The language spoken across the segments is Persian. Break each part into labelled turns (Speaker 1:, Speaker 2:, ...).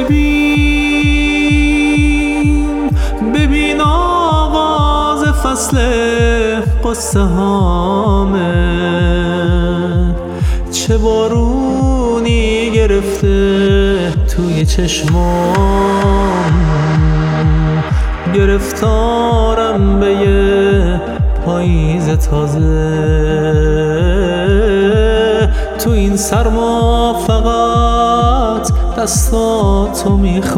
Speaker 1: ببین آغاز فصل قصه هامه، چه بارونی گرفته توی چشمام، گرفتارم به یه پاییز تازه. تو این سرما فقط دستاتو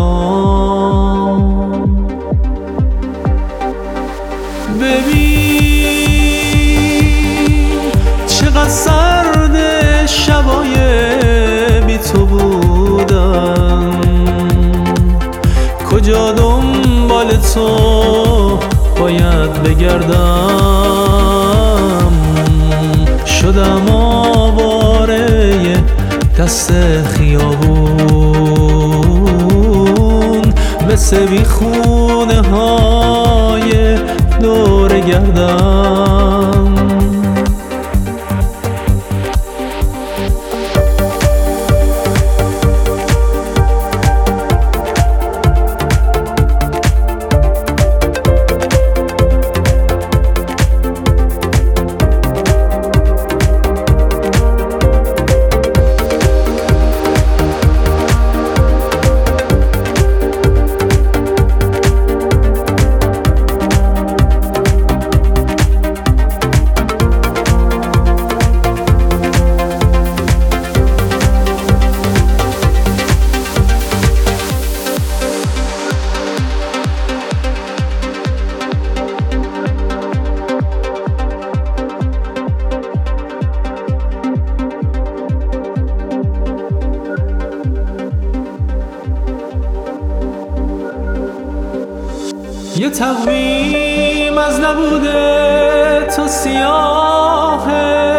Speaker 1: میخوام. ببین چقدر سرد شبای بی تو بودم، کجا دنبال تو باید بگردم. شدم آواره دست خیابون، مثل بیخونه های دور گردم. یه تقویم از نبوده تو سیاهه،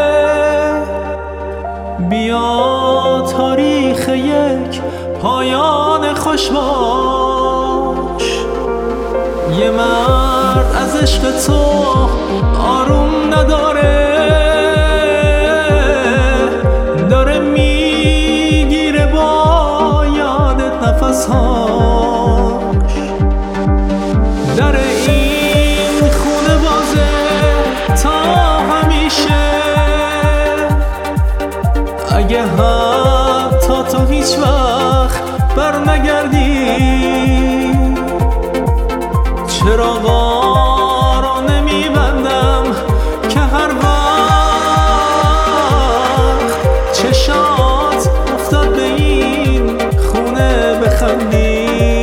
Speaker 1: بیا تاریخ یک پایان خوش باش. یه مرد از عشق تو آروم نداره، داره میگیره با یادت نفس‌هاش. در این خونه بازه تا همیشه، اگه حتی تو هیچ وقت بر نگردی، چراغا رو نمیبندم که هر وقت چشات افتاد به این خونه بخندی.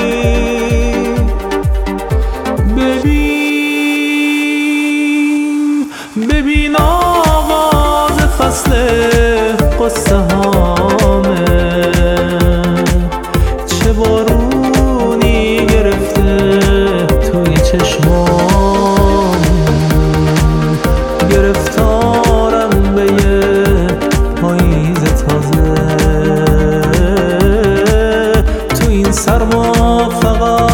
Speaker 1: ببین آغاز فصل قصه هامه، چه بارونی گرفته توی چشمام، گرفتارم به یه پاییز تازه. تو این سرما فقط